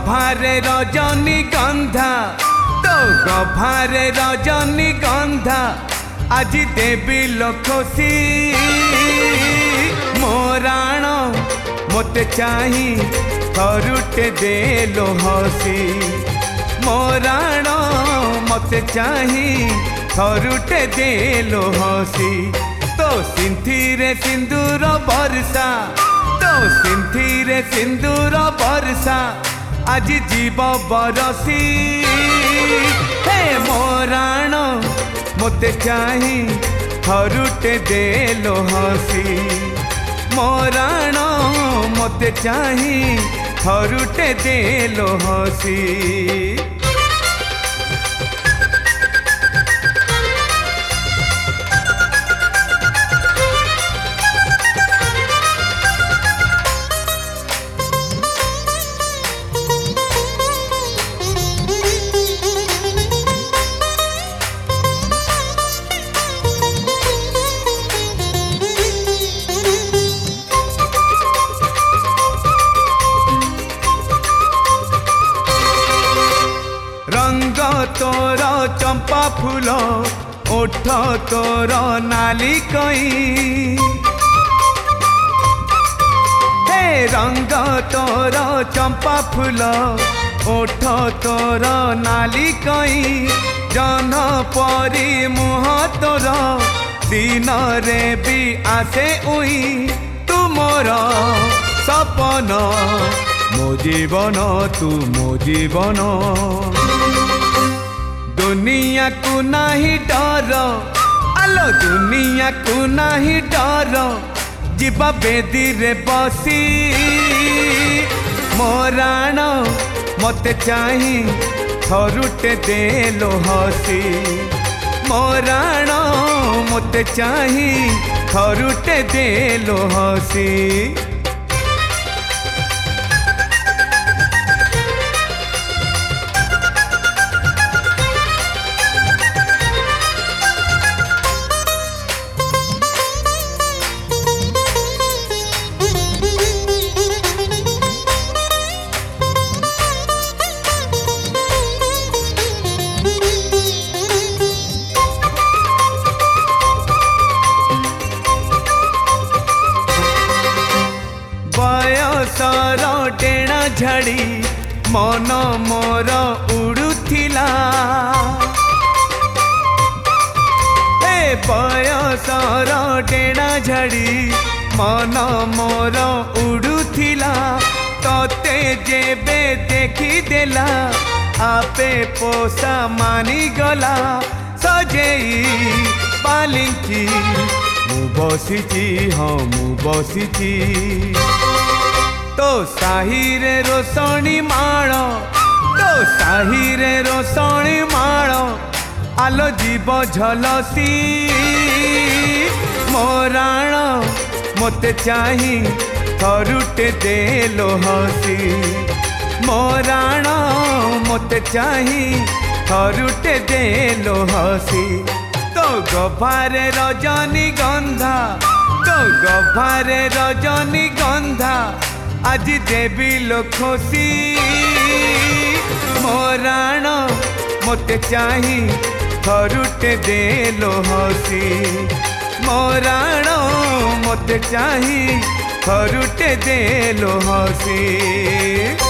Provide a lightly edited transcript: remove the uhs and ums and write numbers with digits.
गभारे रजनी गंधा तो गभारे रजनी गंधा आज देवी लोखसी मोराण मते चाही थरुटे देलो हसी मोराण मते चाही थरुटे देलो हसी तो सिंथिरे सिंदूर बरसा तो सिंथिरे सिंदूर बरसा आज जीव बरसी हे मोराण मते चाही थरुटे देलो हसी मोराण मते चाही थरुटे देलो हसी रंग तोर चंपा फूल ओठ तोर नाली कई हे रंग तोर चंपा फूल ओठ तोर नाली कई जन परी मुह तोर दिन रे भी आसे उई तू मोर सपन मो जीवन तू मो जीवन दुनिया को नहीं डर आलो दुनिया को नहीं डर जीवा बेदी रे बसी मोराण मते चाही थरुटे देलो हसी मोराण मते चाही थरुटे देलो हसी बयसर डेणा झाड़ी मन मोर उड़ुथिला हे बयसर डेणा झाड़ी मन मोर उड़ुथिला तते जेबे देखी देला आपे पोसा मानी गला सजेई पालिंकी मु बसिची हाँ मु बसिची तो साहिरे रोसणी माण तो साहिरे रोसणी माण आलो जीव झलसी मोराण मते चाही थरुटे देलो हसी मोराण मते चाही थरुटे देलो हसी तो गभारे रजनी गंधा तो गभारे रजनी गंधा आज देवी लोखसी मोराण मते चाही थरुटे देलो हसी मोराण मते चाही थरुटे देलो हसी।